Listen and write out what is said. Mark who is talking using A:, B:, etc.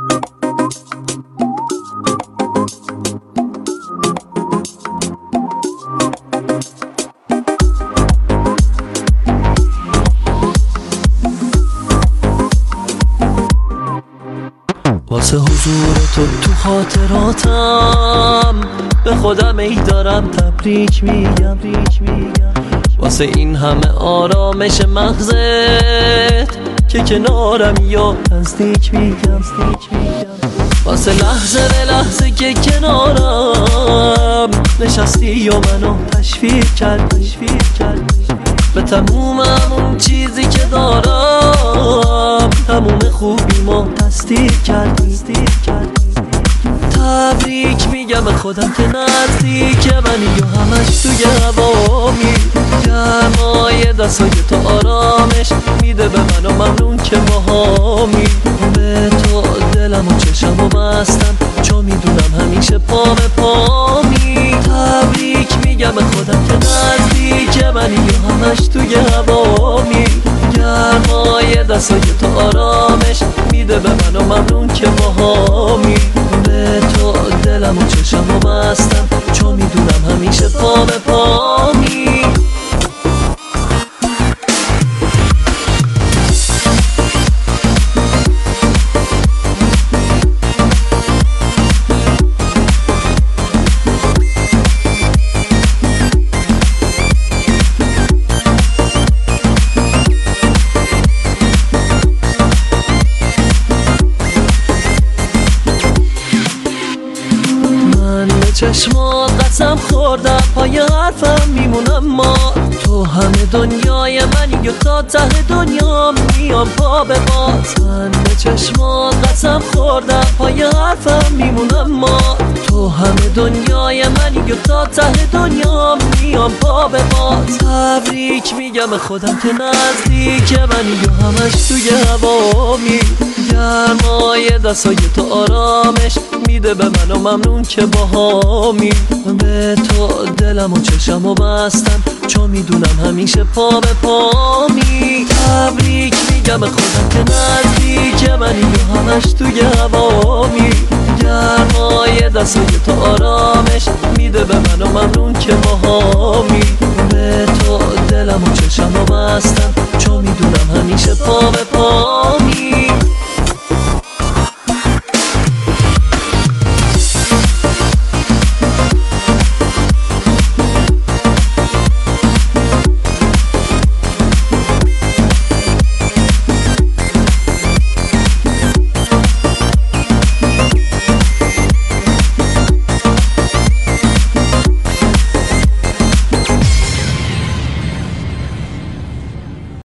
A: واسه حضور تو خاطراتم به خودم ای دارم تبریک میگم. واسه این همه آرامش مغزت که کنارم یا نزدیک میگم. واسه لحظه به لحظه که کنارم نشستی و منو تشویق کرد به تموم همون چیزی که دارم، تموم خوبیمو تصدیق کرد. تبریک میگم به خودم که نزدیک منی و همش توی هوامی. گرمای دستای تو آرامش میده به من و ممنون که باهامی. به تو دلم و چشم و بستم چون میدونم همیشه پا به پامی. تبریک میگم به خودم که نزدیک منی و همش توی هوامی. گرمای دستای تو آرامش میده به من و ممنون که باهامی. به تو دلم و چشم و بستم چون میدونم همیشه پا به پامی. چشمات قسم خوردم پای حرفم میمونم، ما تو همه دنیای منی و تا ته دنیا میام پا به باز. من به چشمات قسم خوردم پای حرفم میمونم، ما تو همه دنیای منی و تا ته دنیا میام پا به باز. تبریک میگم به خودم که نزدیک منی و همش توی هوامی. گرمای دستای تو آرامش میده به من و ممنون که باهامی. به تو دلم و چشم و بستم چون میدونم همیشه پا به پامی. تبریک میگم به خودم که نزدیک منی و همش توی هوامی. گرمای دستای تو آرامش میده به من و ممنون که باهامی. به تو دلم و چشم و بستم چون میدونم همیشه پا به پامی.